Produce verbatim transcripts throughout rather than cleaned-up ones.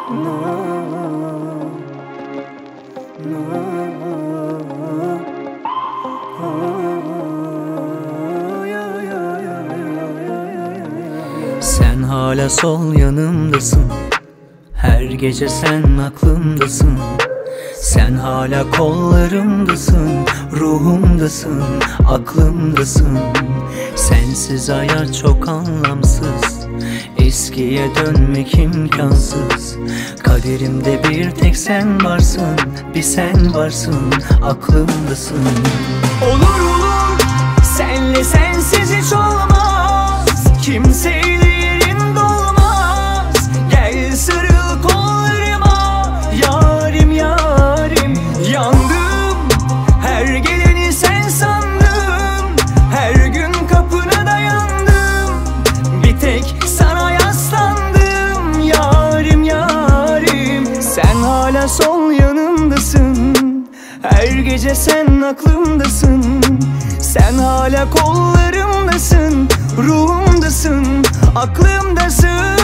Sen hala sol yanımdasın, her gece sen aklımdasın. Sen hala kollarımdasın, ruhumdasın, aklımdasın. Sensiz hayat çok anlamsız, eskiye dönmek imkansız. Kaderimde bir tek sen varsın, bir sen varsın, aklımdasın. Olur olur, senle sensiz hiç olmaz. Kimseyle yerin dolmaz. Gel sarıl kollarıma, yarim yarim. Yandım, her geleni sen sandım. Her gün kapına dayandım, bir tek sana yaslandım. Yarim yarim, sen hala sol yanımdasın, her gece sen aklımdasın. Sen hala kollarımdasın, ruhumdasın, aklımdasın.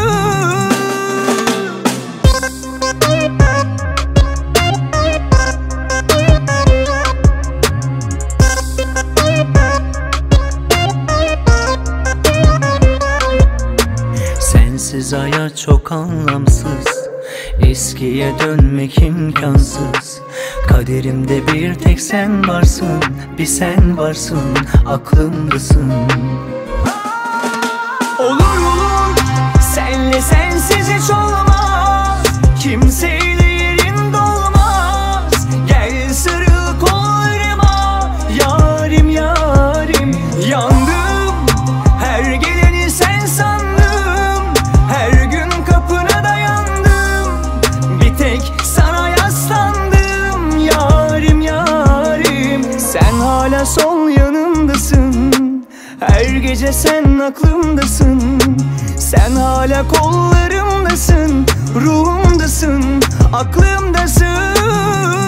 Sensiz hayat çok anlamsız, eskiye dönmek imkansız. Kaderimde bir tek sen varsın, bir sen varsın, aklımdasın. Olur olur, senle sensiz hiç olmaz. Kimseyle yerin dolmaz. Gel sarıl kollarıma, yarim yarim. Yandım, her geleni sen sandım. Her gün kapına dayandım, bir tek sana yaslandım. Yarim yarim, sen hala sol yanımdasın, her gece sen aklımdasın. Sen hala kollarımdasın, ruhumdasın, aklımdasın.